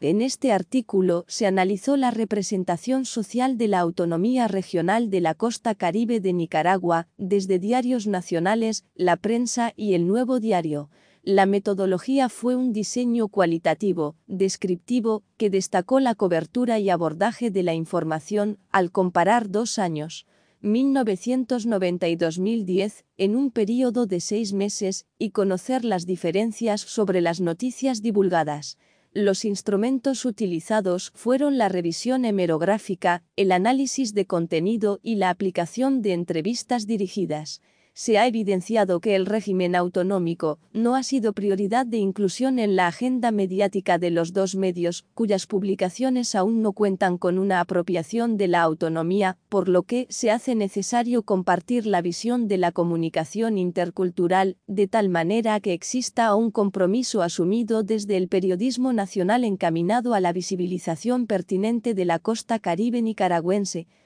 En este artículo se analizó la representación social de la autonomía regional de la costa caribe de Nicaragua, desde diarios nacionales, La Prensa y El Nuevo Diario. La metodología fue un diseño cualitativo, descriptivo, que destacó la cobertura y abordaje de la información al comparar 2 años, 1990 y 2010, en un período de 6 meses, y conocer las diferencias sobre las noticias divulgadas. Los instrumentos utilizados fueron la revisión hemerográfica, el análisis de contenido y la aplicación de entrevistas dirigidas. Se ha evidenciado que el régimen autonómico no ha sido prioridad de inclusión en la agenda mediática de los dos medios, cuyas publicaciones aún no cuentan con una apropiación de la autonomía, por lo que se hace necesario compartir la visión de la comunicación intercultural, de tal manera que exista un compromiso asumido desde el periodismo nacional encaminado a la visibilización pertinente de la costa caribe nicaragüense,